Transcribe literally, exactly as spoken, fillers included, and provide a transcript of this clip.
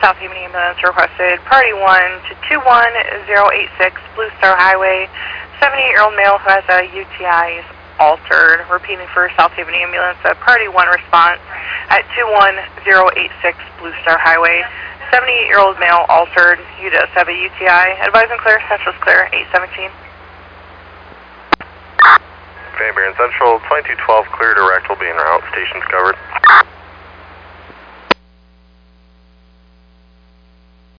South Haven ambulance requested priority one to two one zero eight six Blue Star Highway. seventy-eight-year-old male who has a U T I is altered. Repeating for South Haven ambulance, a priority one response at two one zero eight six Blue Star Highway. seventy-eight-year-old male altered. You does have a U T I. Advise and clear. Central's clear. eight seventeen. Van Buren Central, twenty-two twelve, clear direct will be en route. Station's covered.